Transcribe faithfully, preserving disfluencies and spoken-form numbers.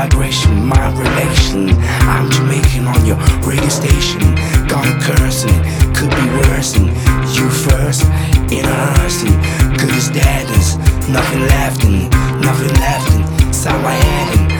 migration, my relation. I'm Jamaican on your radio station. Got a curse and it could be worse. And you first in a hearse, and good as dead. There's nothing left and nothing left inside my head. And